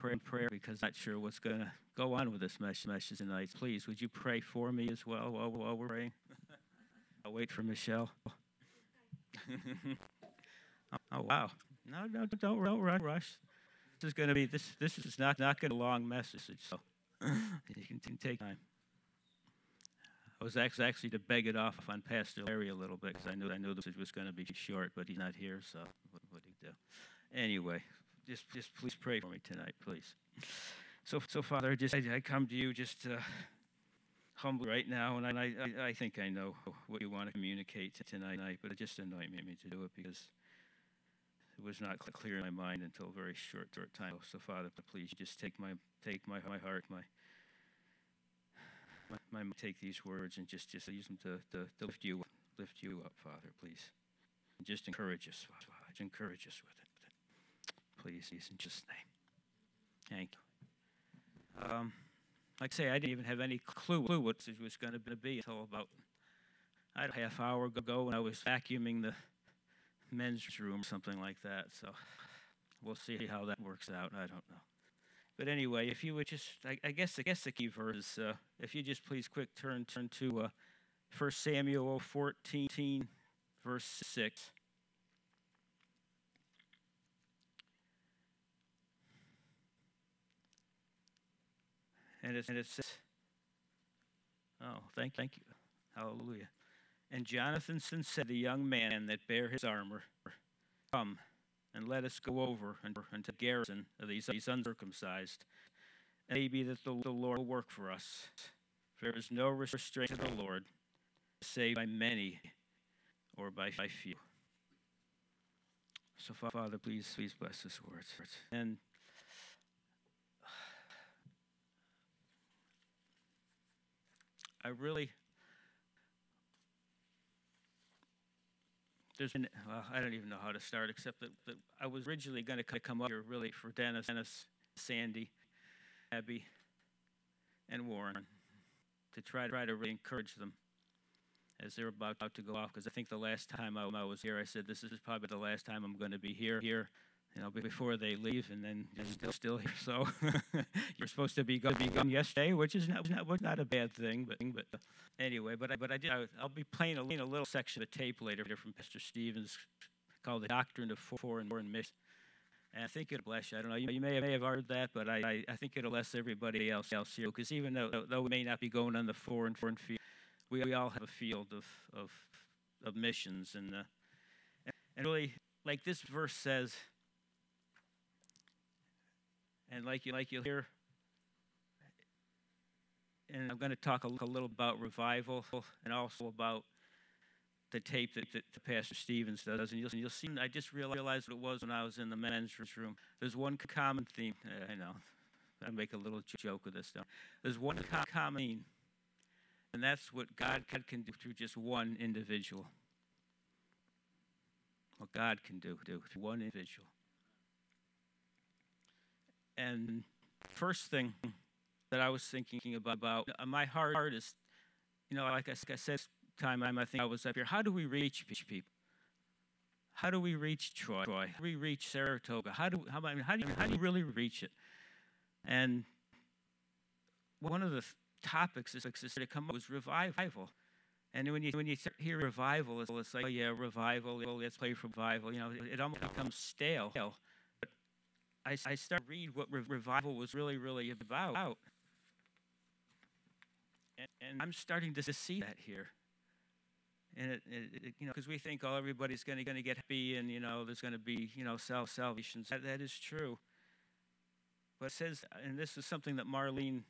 prayer because I'm not sure what's going to go on with this message tonight. Please, would you pray for me as well while we're praying? I'll wait for Michelle. Oh wow! No, don't rush. This is going to be this is not going to be a long message, so you can take time. I was actually to beg it off on Pastor Larry a little bit because I knew the message was going to be short, but he's not here, so what do you do? Anyway, just please pray for me tonight, please. So Father, I come to you just humbly right now, and I think I know what you want to communicate tonight, but it just anoint me to do it because it was not clear in my mind until a very short time. So Father, please just take my heart, take these words and just use them to lift you up, Father, please. And just encourage us, Father. Encourage us with it. Please, in Jesus' name. Thank you. Like I say, I didn't even have any clue what it was going to be until about a half hour ago when I was vacuuming the men's room or something like that. So we'll see how that works out. I don't know. But anyway, if you would just, I guess the key verse, if you just please quick turn to 1 Samuel 14, verse 6. And it says, oh, thank you. Hallelujah. And Jonathan said to the young man that bare his armor, come and let us go over unto the garrison of these uncircumcised. And it may be that the Lord will work for us. For there is no restraint of the Lord, save by many or by few. So Father, please bless this word. And I don't even know how to start, except that I was originally going to come up here really for Dennis, Sandy, Abby, and Warren to try to really encourage them as they're about to go off. Because I think the last time I was here, I said this is probably the last time I'm going to be here, before they leave, and then you're still here. So you're supposed to be gone yesterday, which is not a bad thing, but anyway. But I'll be playing a little section of tape later from Pastor Stevens called "The Doctrine of Foreign Missions," and I think it'll bless you. I don't know. You may have heard that, but I think it'll bless everybody else here. Because even though we may not be going on the foreign field, we all have a field of missions, and really, like this verse says. And like you'll hear, and I'm going to talk a little about revival and also about the tape that Pastor Stevens does. And you'll see, I just realized what it was when I was in the men's room. There's one common theme. I know, I make a little joke with this now. There's one common theme, and that's what God can do through just one individual. What God can do through one individual. And first thing that I was thinking about my heart is, like I said, time I think I was up here. How do we reach people? How do we reach Troy? How do we reach Saratoga? How do you really reach it? And one of the topics that come up was revival. And when you hear revival, it's like, oh yeah, revival. Let's play for revival. It almost becomes stale. I started to read what revival was really about. And I'm starting to see that here. And because we think, everybody's going to get happy and, there's going to be, salvation. That is true. But it says, and this is something that Marlene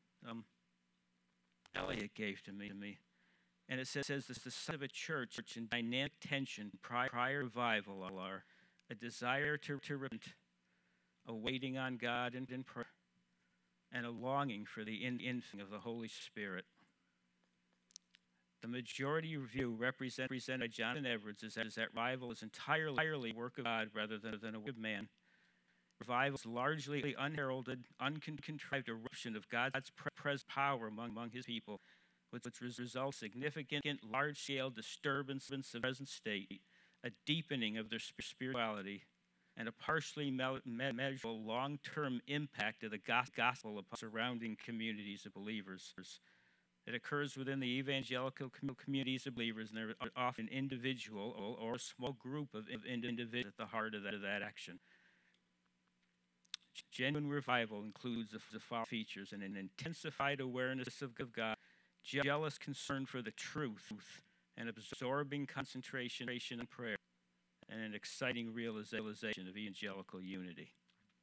Elliott gave to me. And it says this: the sign of a church in dynamic tension prior revival are a desire to repent, a waiting on God in prayer, and a longing for the infilling of the Holy Spirit. The majority view represented by Jonathan Edwards is that revival is entirely a work of God rather than a work of man. Revival is largely unheralded, uncontrived eruption of God's present power among his people, which results in significant, large-scale disturbance of the present state, a deepening of their spirituality, and a partially measurable long-term impact of the gospel upon surrounding communities of believers. It occurs within the evangelical communities of believers, and there are often individual or a small group of individuals at the heart of that action. Genuine revival includes the following features: an intensified awareness of God, jealous concern for the truth, an absorbing concentration on prayer, and an exciting realization of evangelical unity.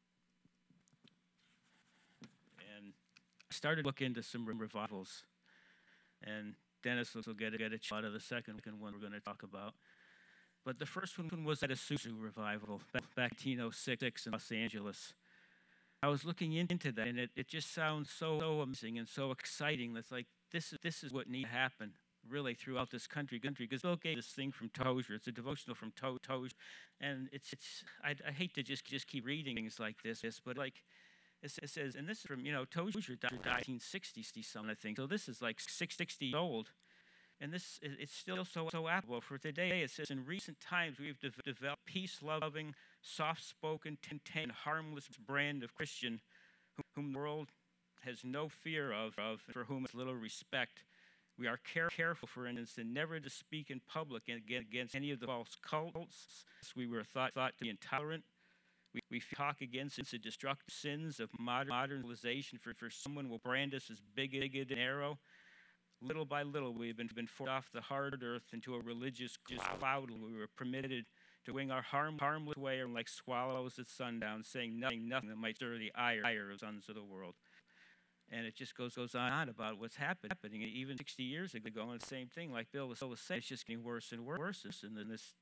And I started to look into some revivals, and Dennis will get a shot of the second one we're going to talk about. But the first one was at Azusa revival back in 1906 in Los Angeles. I was looking into that, and it just sounds so amazing and so exciting. That's like this is what needs to happen really throughout this country. Because Bill gave this thing from Tozer. It's a devotional from Tozer, and I hate to just keep reading things like this, but like it says, and this is from Tozer died in 1960 something, I think. So this is like 60 old. And it's still so applicable for today. It says, in recent times, we've developed peace-loving, soft-spoken, contained, harmless brand of Christian whom the world has no fear of, for whom it's little respect. We are careful, for instance, never to speak in public against any of the false cults. We were thought to be intolerant. We talk against the destructive sins of modern civilization, for someone will brand us as bigoted and narrow. Little by little, we've been forced off the hard earth into a religious cloud. We were permitted to wing our harmless way like swallows at sundown, saying nothing that might stir the ire of sons of the world. And it just goes on about what's happening. Even 60 years ago, and the same thing, like Bill was saying, it's just getting worse and worse. And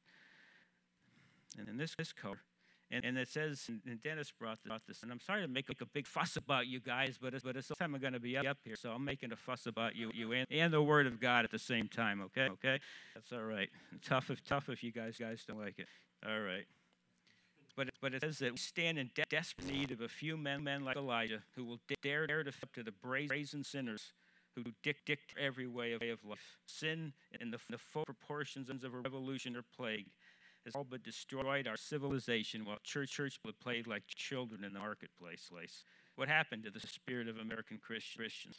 in this code. And it says, and Dennis brought this, and I'm sorry to make a big fuss about you guys, but it's the time I'm going to be up here, so I'm making a fuss about you and the Word of God at the same time, okay? That's all right. Tough if you guys don't like it. All right. But it says that we stand in desperate need of a few men like Elijah who will dare to step to the brazen sinners who dictate every way of life. Sin in the full proportions of a revolution or plague has all but destroyed our civilization, while church would play like children in the marketplace. What happened to the spirit of American Christians?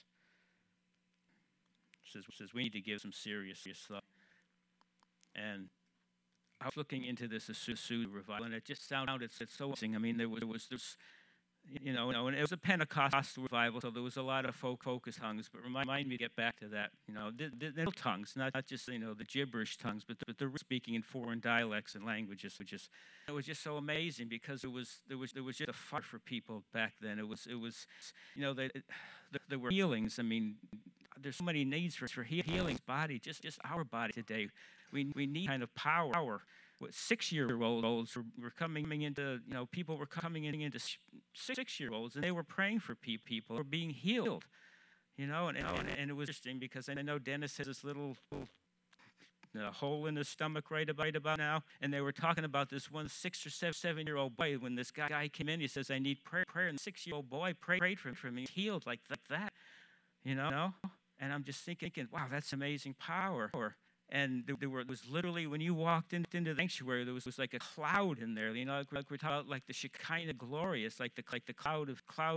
Says we need to give some serious thought. And I was looking into this Azusa revival, and it just sounded so interesting. I mean, there was and it was a Pentecostal revival, so there was a lot of focus tongues. But remind me to get back to that. The real tongues, not just the gibberish tongues, but the speaking in foreign dialects and languages. It was just so amazing because there was just a fire for people back then. It was there were healings. I mean, there's so many needs for healing body, just our body today. We need kind of power. 6-year-olds were coming into, people were coming into 6-year-olds, and they were praying for people who were being healed, and it was interesting because I know Dennis has this little hole in his stomach right about now, and they were talking about this one 6 or 7-year-old boy. When this guy came in, he says, "I need prayer," and the 6-year-old boy prayed for him, he's healed like that, and I'm just thinking, wow, that's amazing power. And there was literally, when you walked into the sanctuary, there was like a cloud in there. Like we're talking about, like the Shekinah glory. It's like the cloud,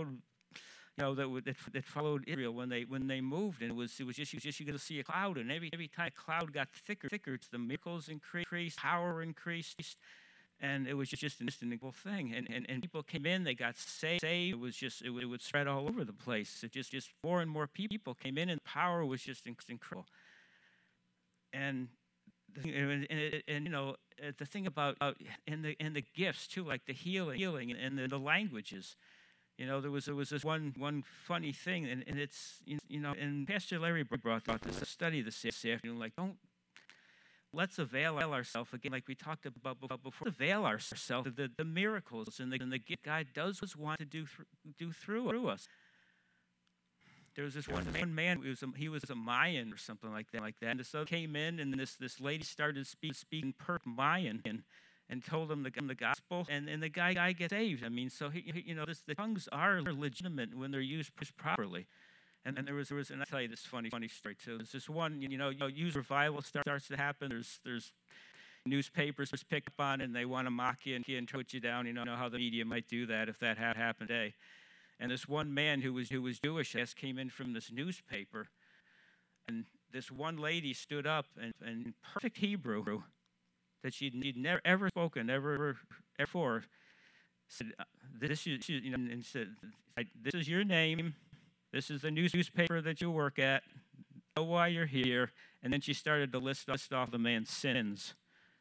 that followed Israel when they moved, and it was just you going to see a cloud, and every time a cloud got thicker, the miracles increased, power increased, and it was just an incredible thing. And people came in, they got saved. It would spread all over the place. It just more and more people came in, and the power was just incredible. And the thing about in the gifts too, like the healing and the languages, there was this one funny thing, and it's and Pastor Larry brought this study this afternoon. Like, let's avail ourselves again, like we talked about before. Avail ourselves of the miracles and the gift God does want to do through us. There was this one man. He was a Mayan or something like that. And this other came in, and this lady started speaking perfect Mayan and told him the gospel, and the guy gets saved. I mean, so the tongues are legitimate when they're used properly. And there was, and I'll tell you this funny story too. There's this one, youth revival starts to happen. There's newspapers pick up on, and they want to mock you and put you down. You know how the media might do that if that happened today. And this one man who was Jewish came in from this newspaper, and this one lady stood up and in perfect Hebrew that she'd never ever spoken ever before said, "This is," and said, "This is your name. This is the newspaper that you work at. Know why you're here." And then she started to list off the man's sins,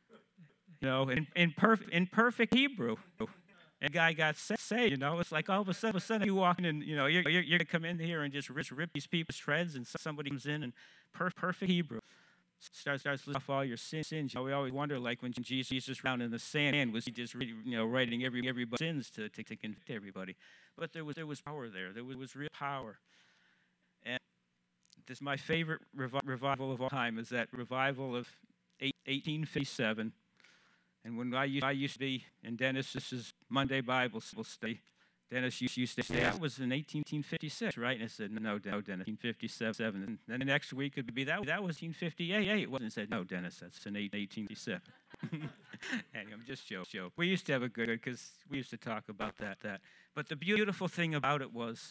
in perfect Hebrew. And the guy got saved. It's like all of a sudden you walk in and you're gonna come in here and just rip these people's shreds, and somebody comes in and perfect Hebrew starts listing off all your sins. We always wonder, like when Jesus round in the sand, was he just writing everybody's sins to convict everybody? But there was power there. There was real power. And this my favorite revival of all time is that revival of 1857. And when I used to be in Dennis's Monday Bible study, Dennis used to say, that was in 1856, right? And I said, no, Dennis, 1857. And then the next week it would be, that was 1858. And I said, no, Dennis, that's in 1857. Anyway, I'm just joking. We used to have a good, because we used to talk about that. But the beautiful thing about it was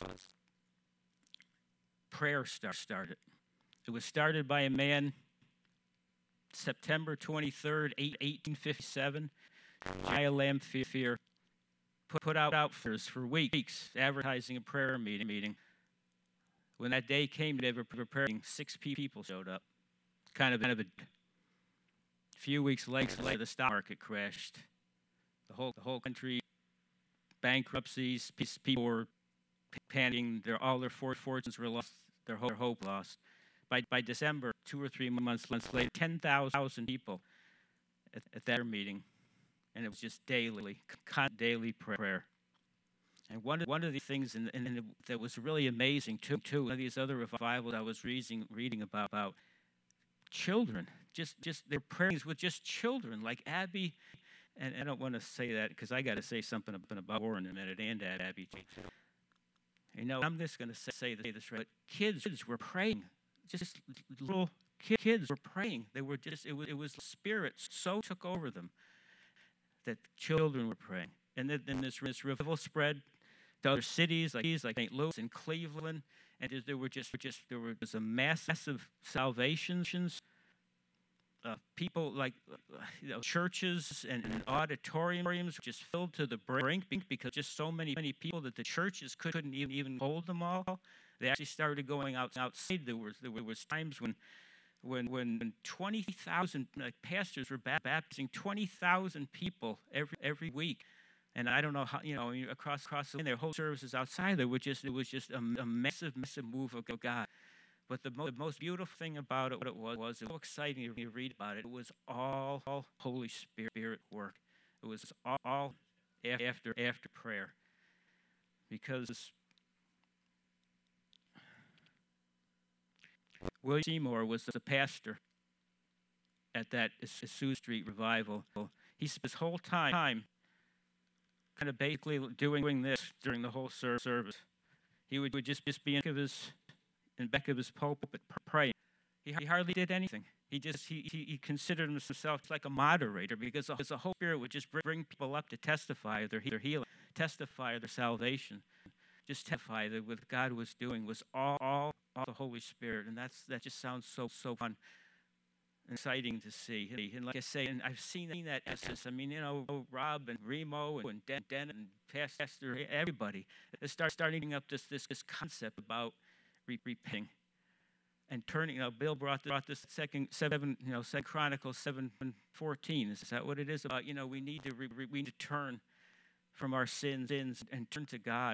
prayer started. It was started by a man, September 23rd, 1857. Josiah Lamphere put out outfitters for weeks advertising a prayer meeting. When that day came, they were preparing. 6 people showed up. Kind of a few weeks later, the stock market crashed. The whole country, bankruptcies, people were panicking. All their fortunes were lost. Their hope lost. By December, 2 or 3 months later, 10,000 people at that meeting, and it was just daily prayer. And one of the things that was really amazing too, one of these other revivals I was reading about children, just their prayers with just children, like Abby. And I don't want to say that because I got to say something about Warren in a minute, and Abby too. I'm just going to say this right. But kids were praying. Just little kids were praying. They were just, it was the Spirit so took over them that children were praying. And then this revival spread to other cities like St. Louis and Cleveland. And there was a massive salvations. People like churches and auditoriums were just filled to the brink because just so many people that the churches couldn't even hold them all. They actually started going outside. There was times when 20,000 pastors were baptizing 20,000 people every week, and I don't know how across the their whole services outside there it was just a massive move of God. But the most beautiful thing about it was so exciting to read about it. It was all Holy Spirit work. It was all after prayer, because William Seymour was the pastor at that Sioux Street revival. He spent his whole time kind of basically doing this during the whole service. He would just be in back of his pulpit praying. He hardly did anything. He considered himself like a moderator, because the Holy Spirit would just bring people up to testify their healing, testify their salvation, just testify that what God was doing was all the Holy Spirit, and that just sounds so fun and exciting to see. And like I say, and I've seen that essence. I mean, Rob and Remo and Den and Pastor, everybody is starting up this concept about repenting and turning. Bill brought this Second Chronicles 7:14. Is that what it is about? We need to turn from our sins and turn to God.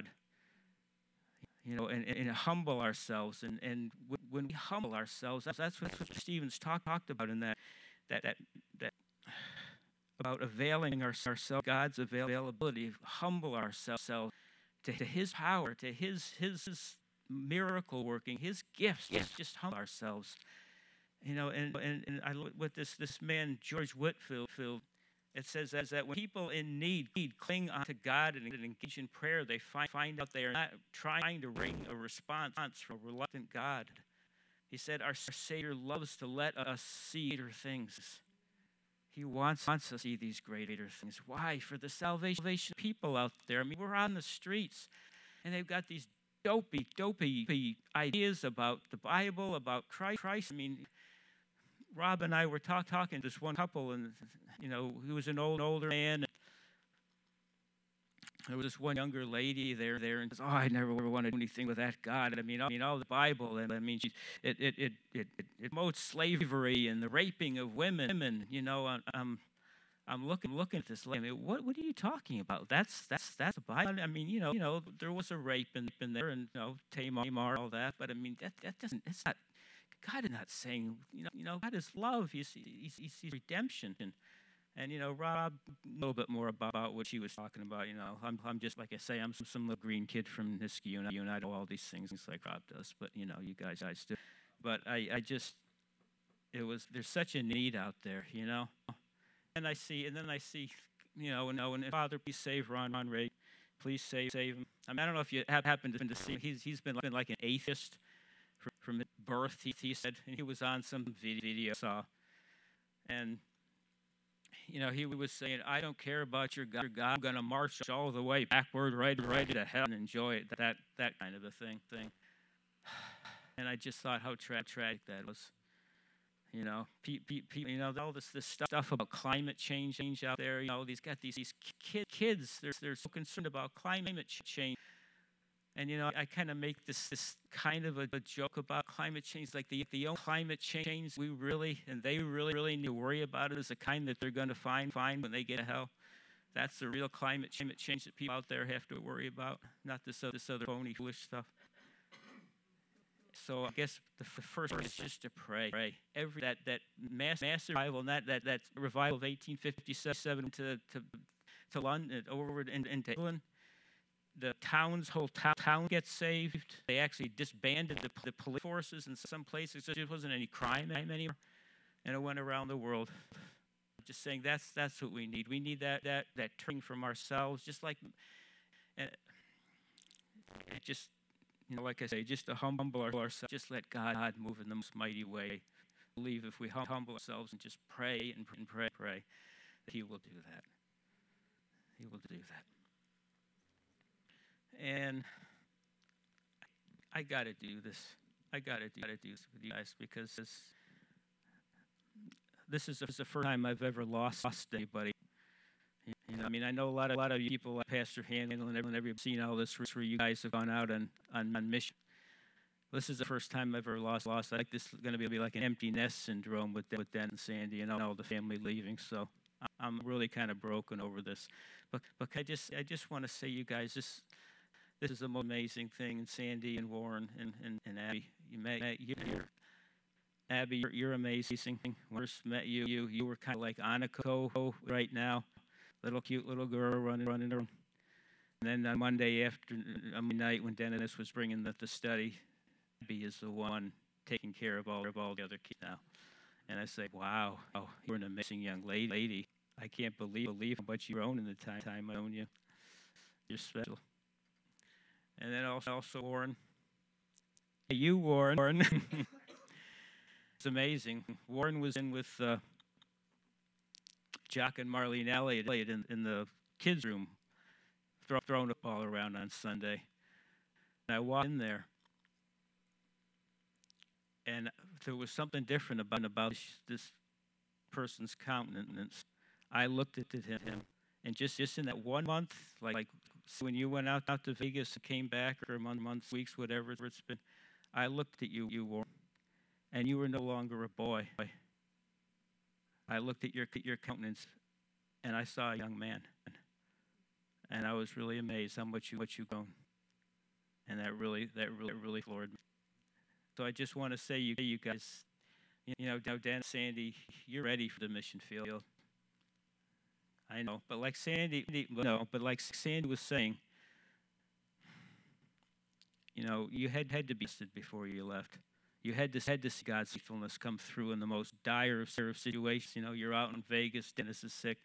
And humble ourselves, and when we humble ourselves, that's what Stevens talked about in that about availing ourselves, God's availability, humble ourselves to His power, to His miracle working, His gifts. Just humble ourselves, And I look with this man George Whitefield. It says that when people in need cling on to God and engage in prayer, they find out they are not trying to wring a response from a reluctant God. He said, our Savior loves to let us see greater things. He wants us to see these greater things. Why? For the salvation of people out there. I mean, we're on the streets, and they've got these dopey ideas about the Bible, about Christ. I mean, Rob and I were talking to this one couple, and he was an older man. There was this one younger lady there, and says, "Oh, I never want to do anything with that God. I mean, all the Bible, and I mean, it promotes slavery and the raping of women. I'm looking at this lady. I mean, what are you talking about? That's the Bible. I mean, there was a rape in there, and Tamar, all that. But I mean, that doesn't. It's not. God is not saying. God is love. He sees redemption. And Rob, a little bit more about what she was talking about. I'm just, like I say, I'm some little green kid from Niskayuna. I know all these things like Rob does, but you guys do. But I just, there's such a need out there, And then I see, and Father, please save Ron Ray, please save him. I mean, I don't know if you happened to see him. He's been like an atheist from birth. He said, and he was on some video I saw, and he was saying, "I don't care about your God. I'm going to march all the way backward, right to hell, and enjoy it." That kind of a thing. And I just thought how tragic that was. All this stuff about climate change out there. These kids. They're so concerned about climate change. And I kind of make this kind of a joke about climate change, like the only climate change they really need to worry about it is the kind that they're going to find when they get to hell. That's the real climate change that people out there have to worry about, not this other phony, foolish stuff. So I guess the first is just to pray. That mass revival, and that revival of 1857 to London, over into England. The whole town gets saved. They actually disbanded the police forces in some places. There wasn't any crime anymore, and it went around the world. Just saying that's what we need. We need that turning from ourselves, just like, like I say, just to humble ourselves. Just let God move in the most mighty way. I believe if we humble ourselves and just pray and pray, that He will do that. He will do that. And I got to do this. I got to do this with you guys, because this is the first time I've ever lost anybody. I mean, I know a lot of people, like Pastor Handel and everybody's seen all this where you guys have gone out on mission. This is the first time I've ever lost. I think this is going to be like an empty nest syndrome with Dan and Sandy and all the family leaving. So I'm really kind of broken over this. But I just want to say, you guys, this is the most amazing thing. And Sandy and Warren and Abby, Abby, you're amazing. When I first met you were kind of like Aniko right now, cute little girl running around. And then on Monday night, when Dennis was bringing the study, Abby is the one taking care of all the other kids now. And I say, wow, you're an amazing young lady. I can't believe how much you've grown in the time I've known you. You're special. And then also Warren. Hey, Warren. It's amazing. Warren was in with Jock and Marlene Elliott in the kids' room, throwing a ball around on Sunday. And I walked in there, and there was something different about this person's countenance. I looked at him, and just in that 1 month, like when you went out to Vegas and came back, or months, weeks, whatever it's been, I looked at you, Warren, and you were no longer a boy. I looked at your countenance, and I saw a young man, and I was really amazed how much you've grown, and that really floored me. So I just want to say, you guys, Dan and Sandy, you're ready for the mission field. I know, but like Sandy was saying, you had to be tested before you left. You had to see God's faithfulness come through in the most dire of situations. You're out in Vegas, Dennis is sick.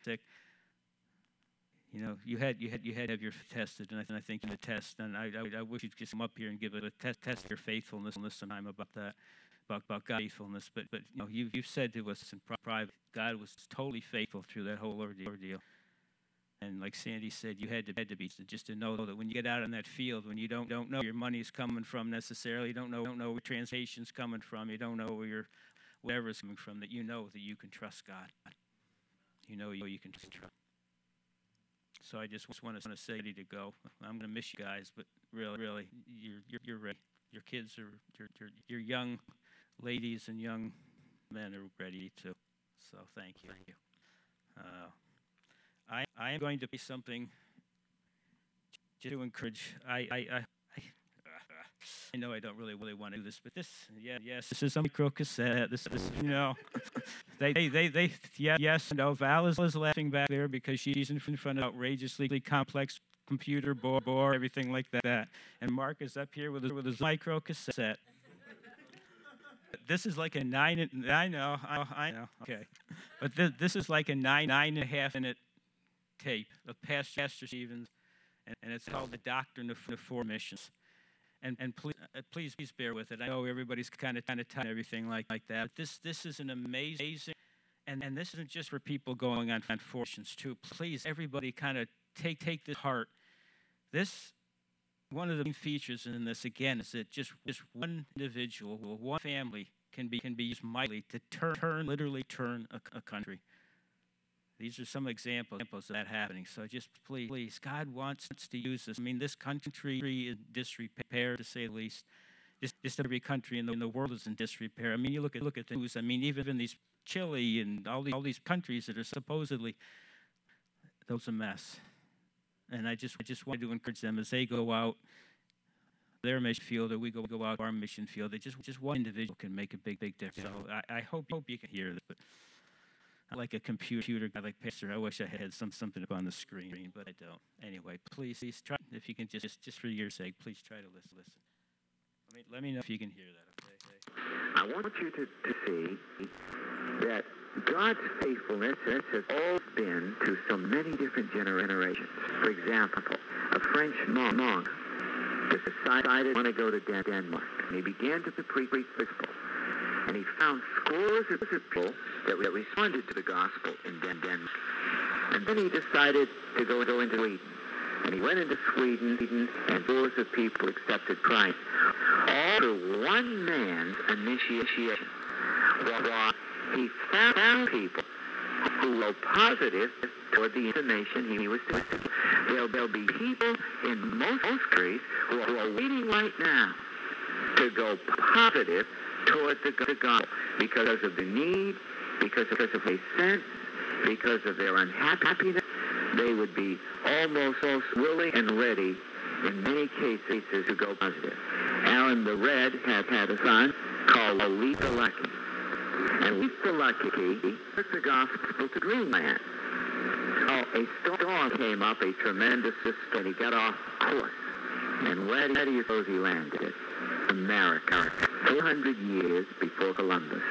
You had to have your tested, and I think in the test, and I wish you'd just come up here and give it a test your faithfulness sometime about that. about God's faithfulness, but you've said to us in private, God was totally faithful through that whole ordeal. And like Sandy said, you had to be just to know that when you get out in that field, when you don't know where your money's coming from necessarily, you don't know where translation's coming from, you don't know where your whatever's coming from, that you know that you can trust God. You know you can trust God. So I just want to say ready to go. I'm going to miss you guys, but really, you're ready. Your kids are your young ladies and young men are ready too. So thank you. I am going to be something to encourage. I know I don't really want to do this, but this is a micro cassette. This Val is laughing back there because she's in front of outrageously complex computer board, everything like that. And Mark is up here with his micro cassette. This is like a 9. I know. Okay, but this is like a 9.5 minute tape of Pastor Stevens, and it's called The Doctrine of the Four Missions. And please bear with it. I know everybody's kind of tired and everything like that. But this is an amazing, and this isn't just for people going on four missions too. Please, everybody, kind of take this to heart. This, one of the main features in this again is that just one individual, one family can be used mightily to literally turn a country. These are some examples of that happening. So just please, God wants to use this. I mean, this country is in disrepair, to say the least. Just every country in the world is in disrepair. I mean, you look at the news. I mean, even these Chile and all these countries that are supposedly, those a mess. And I just want to encourage them as they go out their mission field, or we go out our mission field. That just one individual can make a big difference. So I hope you can hear this. But like a computer guy like Pastor, I wish I had something up on the screen, but I don't. Anyway, please try, if you can just for your sake, please try to listen. Let me know if you can hear that, okay? I want you to see that God's faithfulness has always been to so many different generations. For example, a French monk decided to go to Denmark, and he began to preach the gospel. And he found scores of people that responded to the gospel in Denmark. And then he decided to go into Sweden. And he went into Sweden, and scores of people accepted Christ. All through one man's initiation. While he found people who were positive toward the information he was teaching. There'll be people in most countries who are waiting right now to go positive toward the gospel because of the need, because of their sense, because of their unhappiness. They would be almost willing and ready in many cases to go positive. Alan the Red had a son called Lisa Lucky. And Lisa Lucky took the gospel to Greenland. So a storm came up, a tremendous storm, and he got off course. And where do you suppose he landed? America, 400 years before Columbus.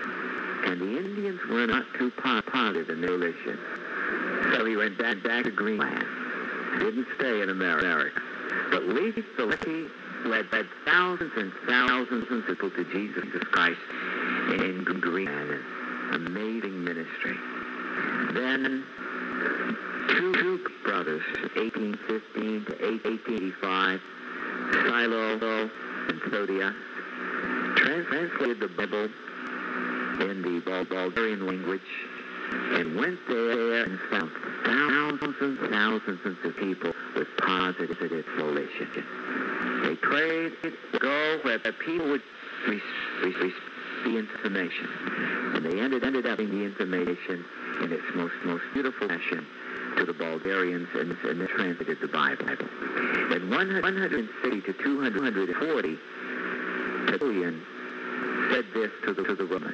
And the Indians were not too positive in their religion. So he went back to Greenland. Didn't stay in America. But Lisa Lucky led thousands and thousands of people to Jesus Christ in Greenland. Amazing ministry. Then two brothers, 1815 to 1885, Silo and Thodia, translated the Bible in the Bulgarian language and went there and found thousands of people with positive volition. They prayed to go where the people would receive the information. And they ended up getting the information in its most beautiful fashion to the Bulgarians, and they translated the Bible. And 160 to 240 Tertullian said this to the Romans.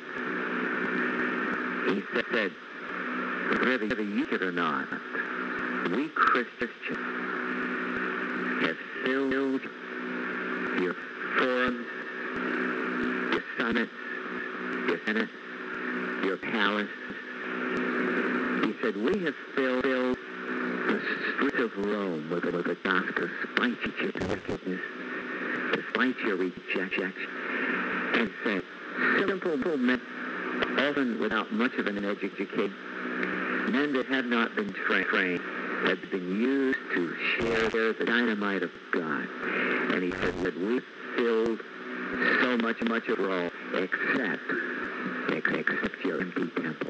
He said, whether you like it or not, we Christians have filled your forums, your summits, your senate, your palace. He said, we have filled the streets of Rome with the gospel, despite your wickedness, despite your rejection, and said, Simple men, often without much of an education, men that had not been trained, had been used to share the dynamite of God. And he said that we filled so much of all except your empty temples.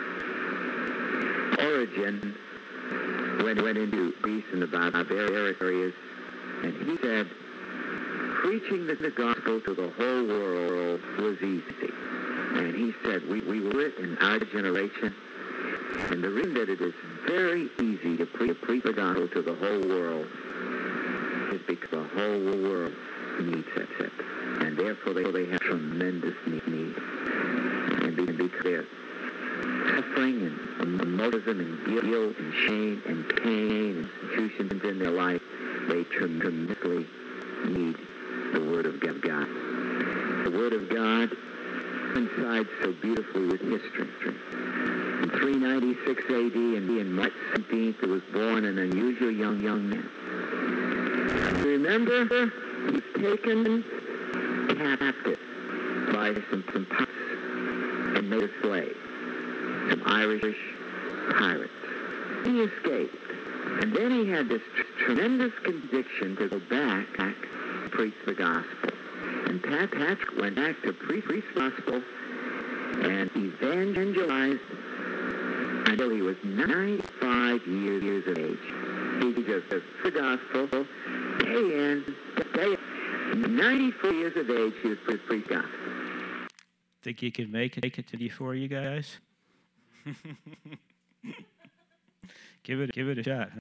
Origen went into Greece and the barbaric areas, and he said, preaching the gospel to the whole world was easy. And he said, we were it in our generation, and the reason that it is very easy to preach the gospel to the whole world is because the whole world needs it. And therefore they have tremendous need. And because they're suffering and emotion and guilt and shame and pain and institutions in their life, they tremendously need the Word of God. The Word of God coincides so beautifully with history. In 396 A.D. and March 17th, was born an unusual young man. Remember, he was taken captive by some pirates and made a slave, some Irish pirates. He escaped, and then he had this tremendous conviction to go back and preach the gospel. And Patrick went back to preach the gospel and evangelized until he was 95 years of age. He just preached the gospel day in, day out. 94 years of age, he was preaching the gospel. Think you can make it to before you guys? Give it a shot.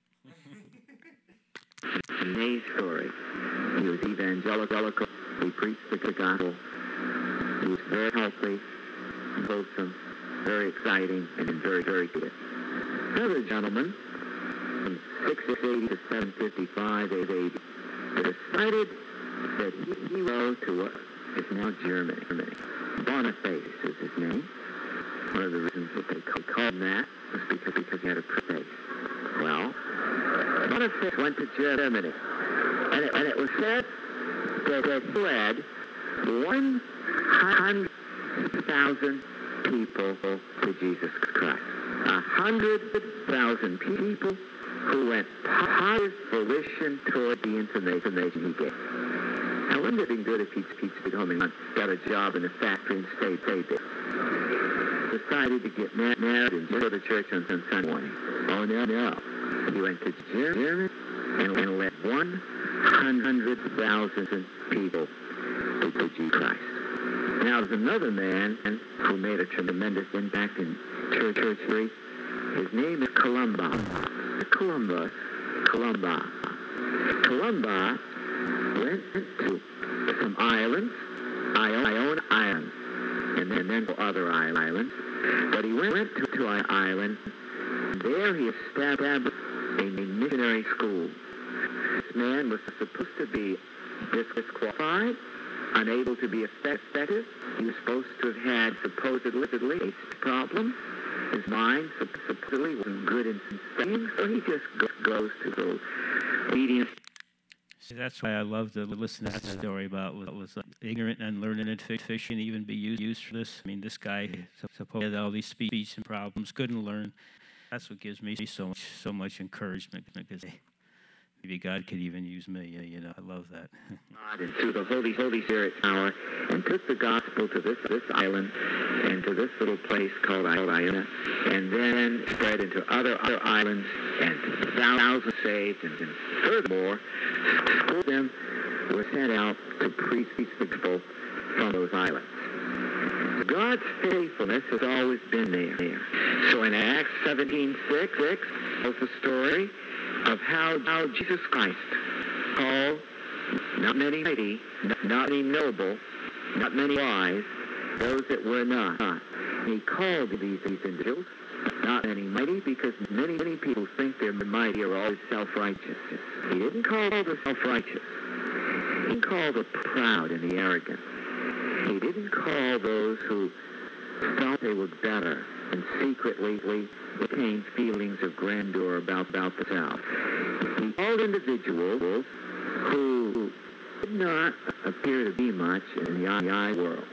Amazing story. He was evangelical. He preached the gospel. He was very healthy, wholesome, very exciting, and very, very good. Another gentleman from 680 to 755 AD decided that he wrote to what is now Germany. Boniface is his name. One of the reasons that they called him that was because he had a pretty face. Well, Boniface went to Germany, and it was said that he led 100,000 people to Jesus Christ. 100,000 people who went positive volition toward the information he gave. Now, wouldn't it have been good if he'd stayed home and got a job in a factory and stayed there? Decided to get married and go to church on Sunday morning. Oh, no. He went to Germany and led 100,000 people to Jesus Christ. Now, there's another man who made a tremendous impact in church history. His name is Columba. Columba went to some islands, Iona Island, and then to other islands. But he went to an island. There he established a missionary school. This man was supposed to be disqualified, unable to be effective. He was supposed to have had supposedly a problem. His mind supposedly wasn't good in things, so he just goes to the obedience. See, that's why I love to listen to that story about what was ignorant and learning and fish and even be used for this. I mean, this guy supposedly had all these speech and problems, couldn't learn. That's what gives me so much encouragement, because maybe God could even use me. You know, I love that. God and through the Holy Spirit's power, and took the gospel to this island and to this little place called Iona, and then spread into other islands, and thousands saved, and furthermore, schools of them were sent out to preach the gospel from those islands. God's faithfulness has always been there. So in Acts 17:6 tells the story of how Jesus Christ called not many mighty, not many noble, not many wise, those that were not. He called these individuals not many mighty, because many people think they're mighty or always self-righteous. He didn't call the self-righteous. He called the proud and the arrogant. He didn't call those who felt they were better and secretly retained feelings of grandeur about themselves. He called individuals who did not appear to be much in the eye world.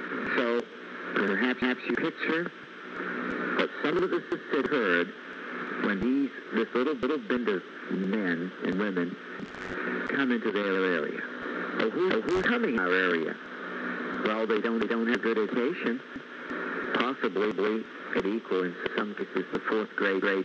So perhaps you picture what some of the sisters heard when this little band of men and women come into their area. Oh, who's coming in our area? Well, they don't have good education. Possibly at equal in some cases the fourth grade day.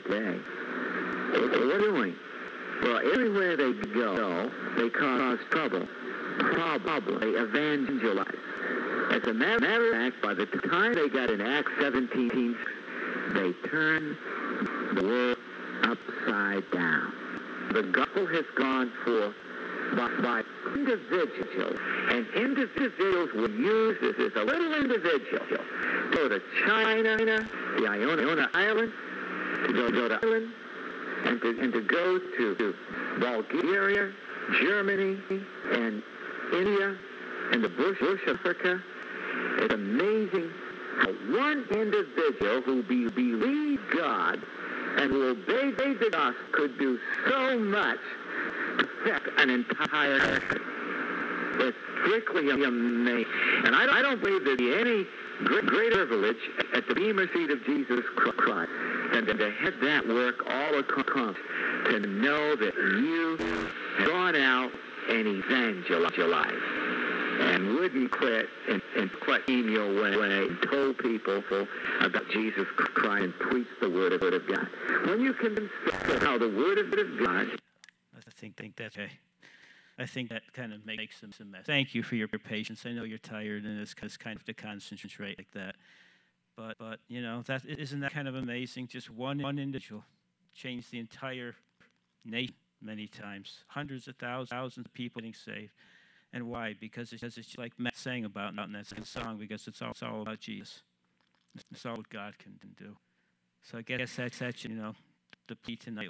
What are they doing? Well, everywhere they go, they cause trouble. Probably evangelize. As a matter of fact, by the time they got in Acts 17, they turned the world upside down. The gospel has gone forth by individuals, and individuals will use this as a little individual. Go to China, the Iona Island, to go to Ireland, and to go to Bulgaria, Germany, and India, and the bush of Africa. It's amazing how one individual who believes God and who obeys the gospel could do so much to affect an entire country. It's strictly amazing. And I don't believe there'd be any greater privilege at the Bema seat of Jesus Christ than to have that work all accomplished, to know that you have gone out and evangelized and wouldn't quit and claim your way and told people about Jesus Christ and preach the word of God. When you convince how the word of God... I think that's okay. I think that kind of makes them some mess. Thank you for your patience. I know you're tired and it's kind of to concentrate like that. But you know, isn't that kind of amazing? Just one individual changed the entire nation many times. Hundreds of thousands of people getting saved. And why? Because it's like Matt sang about in that song, because it's all about Jesus. It's all what God can do. So I guess that's you know, the plea tonight.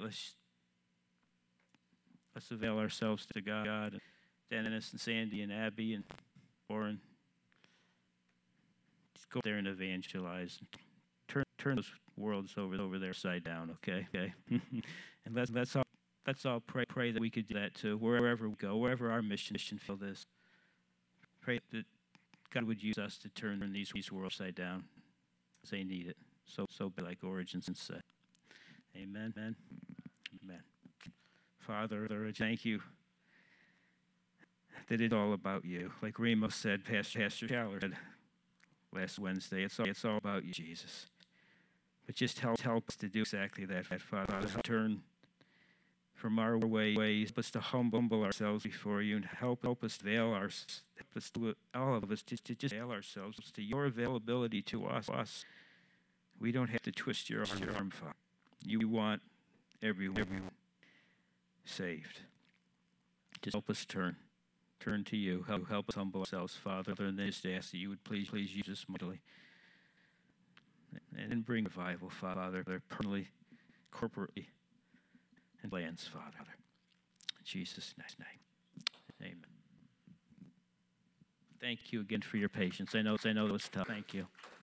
Let's avail ourselves to God, and Dennis and Sandy and Abby and Warren. Just go there and evangelize. Turn those worlds over there upside down, okay? And let's all pray that we could do that too, wherever we go, wherever our mission field is. Pray that God would use us to turn these worlds upside down, because they need it. So be like Origins said. Amen. Amen. Father, I thank you that it's all about you. Like Remo said, Pastor Schaller said last Wednesday, it's all about you, Jesus. But just help us to do exactly that, Father. Turn from our ways, help us to humble ourselves before you, and help us veil all of us to just veil ourselves to your availability to us. We don't have to twist your arm, Father. You want everyone saved. Just help us turn to you. Help us humble ourselves, Father, and then just ask that you would please use us mightily and bring revival, Father, permanently, corporately, and lands, Father. In Jesus' name, amen. Thank you again for your patience. I know it was tough. Thank you.